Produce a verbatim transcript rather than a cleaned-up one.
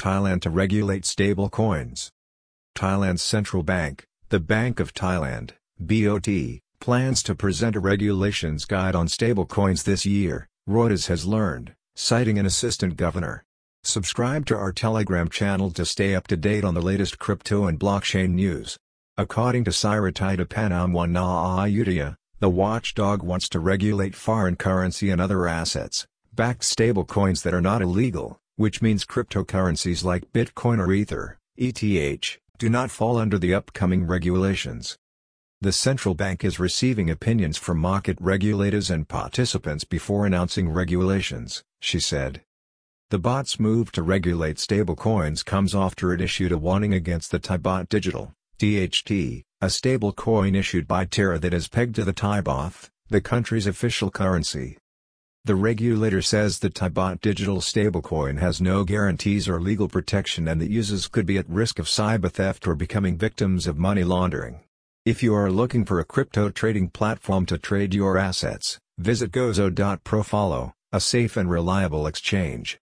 Thailand to regulate stable coins. Thailand's central bank, the Bank of Thailand, B O T, plans to present a regulations guide on stablecoins this year, Reuters has learned, citing an assistant governor. Subscribe to our Telegram channel to stay up to date on the latest crypto and blockchain news. According to Siratita Panamwana, the watchdog wants to regulate foreign currency and other assets-backed stablecoins that are not illegal, which means cryptocurrencies like Bitcoin or Ether, E T H, do not fall under the upcoming regulations. The central bank is receiving opinions from market regulators and participants before announcing regulations, she said. The B O T's move to regulate stablecoins comes after it issued a warning against the Thai Baht Digital, T H T, a stablecoin issued by Terra that is pegged to the Thai baht, the country's official currency. The regulator says the Thai Baht Digital stablecoin has no guarantees or legal protection and that users could be at risk of cyber theft or becoming victims of money laundering. If you are looking for a crypto trading platform to trade your assets, visit gozo dot pro. Follow, a safe and reliable exchange.